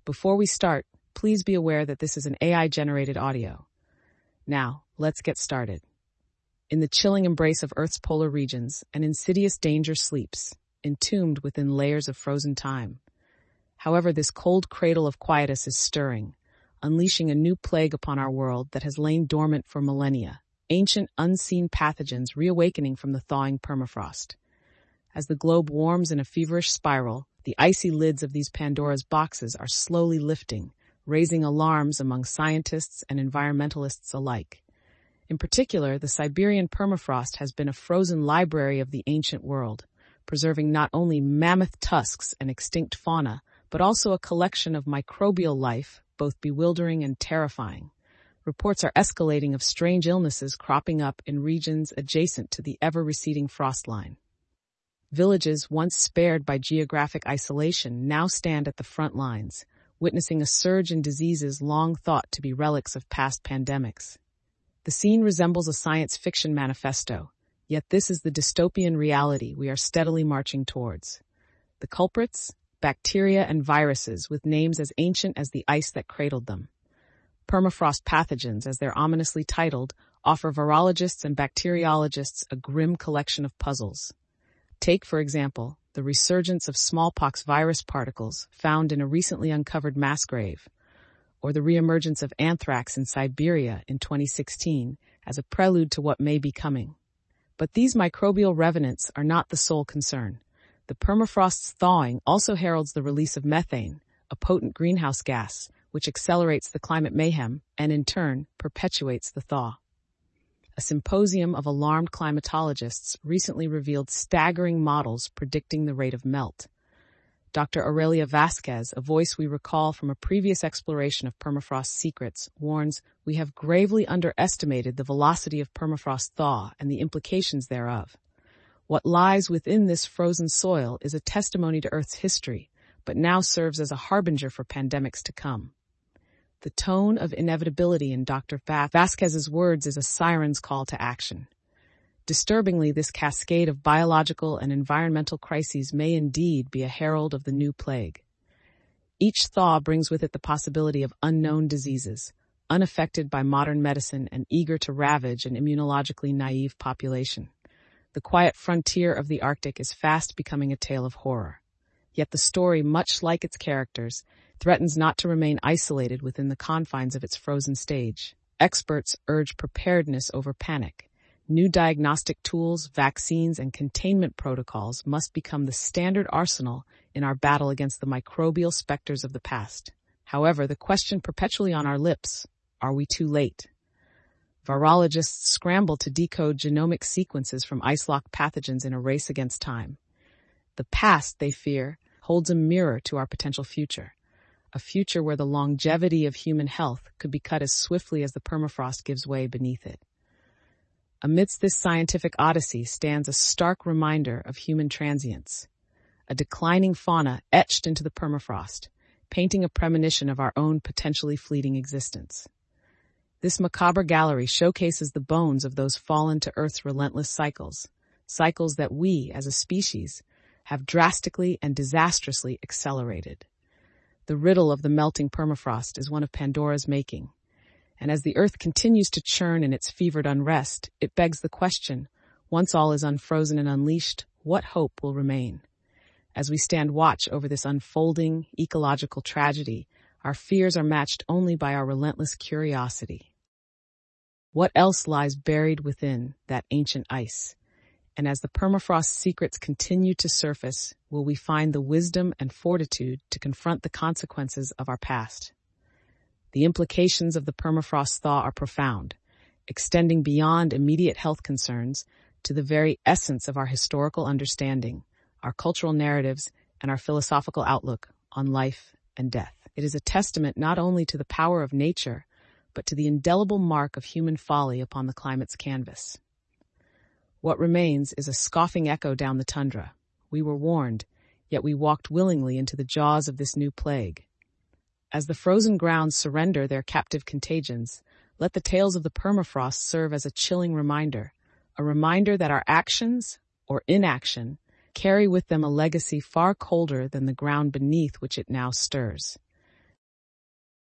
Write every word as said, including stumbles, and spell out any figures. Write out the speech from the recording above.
Before we start, please be aware that this is an A I-generated audio. Now, let's get started. In the chilling embrace of Earth's polar regions, an insidious danger sleeps, entombed within layers of frozen time. However, this cold cradle of quietus is stirring, unleashing a new plague upon our world that has lain dormant for millennia, ancient unseen pathogens reawakening from the thawing permafrost. As the globe warms in a feverish spiral, the icy lids of these Pandora's boxes are slowly lifting, raising alarms among scientists and environmentalists alike. In particular, the Siberian permafrost has been a frozen library of the ancient world, preserving not only mammoth tusks and extinct fauna, but also a collection of microbial life, both bewildering and terrifying. Reports are escalating of strange illnesses cropping up in regions adjacent to the ever-receding frost line. Villages once spared by geographic isolation now stand at the front lines, witnessing a surge in diseases long thought to be relics of past pandemics. The scene resembles a science fiction manifesto, yet this is the dystopian reality we are steadily marching towards. The culprits? Bacteria and viruses with names as ancient as the ice that cradled them. Permafrost pathogens, as they're ominously titled, offer virologists and bacteriologists a grim collection of puzzles. Take, for example, the resurgence of smallpox virus particles found in a recently uncovered mass grave, or the reemergence of anthrax in Siberia in twenty sixteen as a prelude to what may be coming. But these microbial revenants are not the sole concern. The permafrost's thawing also heralds the release of methane, a potent greenhouse gas, which accelerates the climate mayhem and, in turn, perpetuates the thaw. A symposium of alarmed climatologists recently revealed staggering models predicting the rate of melt. Doctor Aurelia Vasquez, a voice we recall from a previous exploration of permafrost's secrets, warns we have gravely underestimated the velocity of permafrost thaw and the implications thereof. What lies within this frozen soil is a testimony to Earth's history, but now serves as a harbinger for pandemics to come. The tone of inevitability in Doctor Vasquez's words is a siren's call to action. Disturbingly, this cascade of biological and environmental crises may indeed be a herald of the new plague. Each thaw brings with it the possibility of unknown diseases, unaffected by modern medicine and eager to ravage an immunologically naive population. The quiet frontier of the Arctic is fast becoming a tale of horror. Yet the story, much like its characters, threatens not to remain isolated within the confines of its frozen stage. Experts urge preparedness over panic. New diagnostic tools, vaccines, and containment protocols must become the standard arsenal in our battle against the microbial specters of the past. However, the question perpetually on our lips, are we too late? Virologists scramble to decode genomic sequences from ice-locked pathogens in a race against time. The past, they fear, holds a mirror to our potential future, a future where the longevity of human health could be cut as swiftly as the permafrost gives way beneath it. Amidst this scientific odyssey stands a stark reminder of human transience, a declining fauna etched into the permafrost, painting a premonition of our own potentially fleeting existence. This macabre gallery showcases the bones of those fallen to Earth's relentless cycles, cycles that we, as a species, have drastically and disastrously accelerated. The riddle of the melting permafrost is one of Pandora's making, and as the Earth continues to churn in its fevered unrest, it begs the question, once all is unfrozen and unleashed, what hope will remain? As we stand watch over this unfolding ecological tragedy, our fears are matched only by our relentless curiosity. What else lies buried within that ancient ice? And as the permafrost's secrets continue to surface, will we find the wisdom and fortitude to confront the consequences of our past? The implications of the permafrost thaw are profound, extending beyond immediate health concerns to the very essence of our historical understanding, our cultural narratives, and our philosophical outlook on life and death. It is a testament not only to the power of nature, but to the indelible mark of human folly upon the climate's canvas. What remains is a scoffing echo down the tundra. We were warned, yet we walked willingly into the jaws of this new plague. As the frozen grounds surrender their captive contagions, let the tales of the permafrost serve as a chilling reminder, a reminder that our actions, or inaction, carry with them a legacy far colder than the ground beneath which it now stirs.